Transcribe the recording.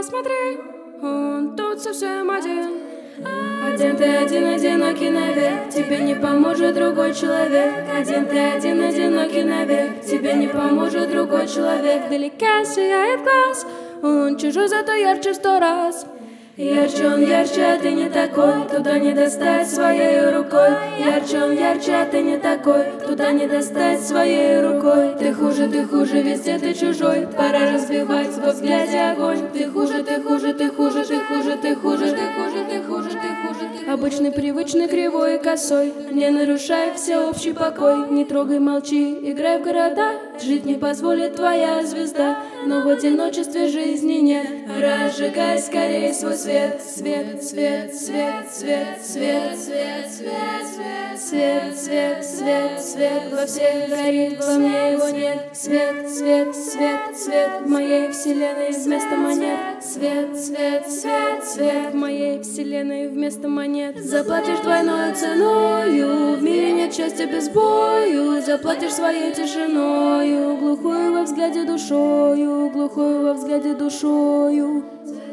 посмотри, он тут совсем один. Один ты один, одинокий навек, тебе не поможет другой человек. Один ты один, одинокий навек, тебе не поможет другой человек. Вдалеке сияет глаз, он чужой, зато ярче в 100 раз. Ярче он ярче, а ты не такой, туда не достать своей рукой. Ярче он ярче, а ты не такой, туда не достать своей рукой. Ты хуже, везде ты чужой, пора разбивать во взгляде огонь. Ты хуже, ты хуже, ты хуже, ты хуже, ты хуже, ты хуже, ты хуже, ты хуже. Обычный, привычный, кривой и косой, не нарушай всеобщий покой. Не трогай, молчи, играй в города, жить не позволит твоя звезда. Но в одиночестве жизни нет, разжигай скорее свой свет. Свет, свет, свет, свет, свет, свет, свет, свет, свет, свет, свет, свет, во всех горит, во мне его нет. Свет, свет, свет, свет, в моей вселенной вместо монет. Свет, свет, свет, свет, в моей вселенной вместо монет. Заплатишь двойной ценою, в мире нет счастья без бою. Заплатишь своей тишиною, глухую во взгляде душою, глухую во взгляде душою.